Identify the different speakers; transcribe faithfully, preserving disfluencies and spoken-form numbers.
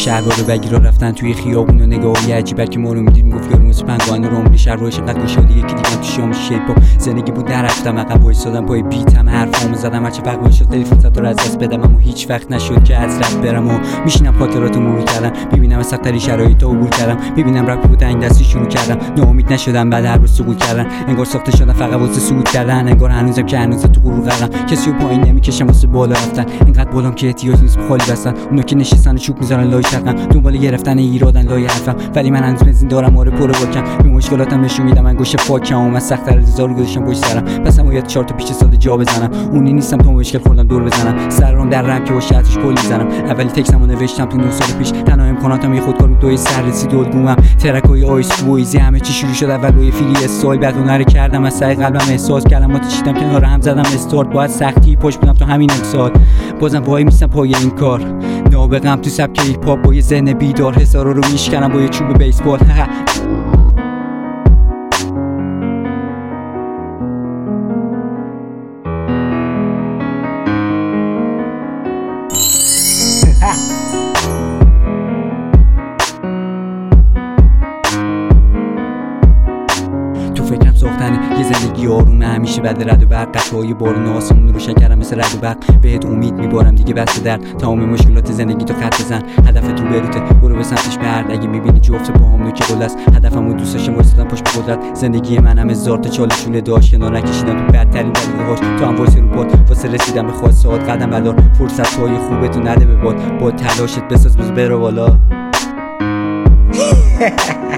Speaker 1: شلوار بگیرا رفتن توی خیابون و نگاهی عجیبت که ما رو میدید میگفت یارو مثل پنگوان روملی شهر روش انقدر گشاده یکی دیگه تو شام شیپا زندگی بود نرفتم عقب وایسادم پای بیتم حرفامو زدم هرچه وقت شد خیلی فرصت رو از دست بدم اما هیچ وقت نشد که از رد برم و میشینم خاطراتو مرور کردم ببینم از سخت‌ترین شرایطو عبور کردم ببینم رپ رو تنگ دستی شروع کردم ناامید نشدم بعد هر روز سقوط کردن انگار ساخته شدم فقط واسه صعود کردن انگار هنوزم که هنوز تو غرور غرقم کسی رو پایین نمیکشم واسه بالا رفتن اینقدر بالام که احتیاج نیست خالی بستن اونا که نشستن و چوب میذارن لای شقم دنبال گرفتن ایرادن لای حرفم ولی من هنوز بنزین دارم آره پر واکم به مشکلاتم نشون میدم انگشت پاکم و من سخت‌تر از هزار گذاشتم پشت سرم پس هم باید چهار تا پیچ ساده جا بزنم اونی نیستم تا مشکل خوردم دور بزنم سرم در رم که با شرطش کلی میزنم اولی تکسمو نوشتم تو نه سال پیش تنها امکاناتم یه خودکار رو دوی سر رسید الگومم ترکای آیس بویزی همه چی شروع شد اول با یه فیلی استایل بعد اون رو کردم از سعی قلبم احساس کلمات چیدم کنار هم زدم استارت باید سختی پشت بدم تا همین امسال بازم وای میستم پای این کار نابغم تو سبک هیپ هاپ با یه ذهن بیدار حسارا رو میشکنم با یه چوب بیسبال تو فکرم ساختن یه زندگی آرومه همیشه بعد رد و برق قطعه‌های بارون آسمون روشن کردم مثل رد و برق بهت امید میبارم دیگه بس در تمام مشکلات زندگی تو خط بزن هدفت رو بروته برو به سمتش برد اگه میبینی جفت باهام نوک قل است هدفمو دوست داشتم وایسادم پشت به قدرت زندگی منم هزار تا چاله چوله داشت کنار نکشیدم تو بدترین دلیل‌هاش تو هم واسه رو باد واسه رسیدن به خواسته‌هات قدم بردار فرصت‌های خوبتو نده به باد با تلاشت بساز بز برو بالا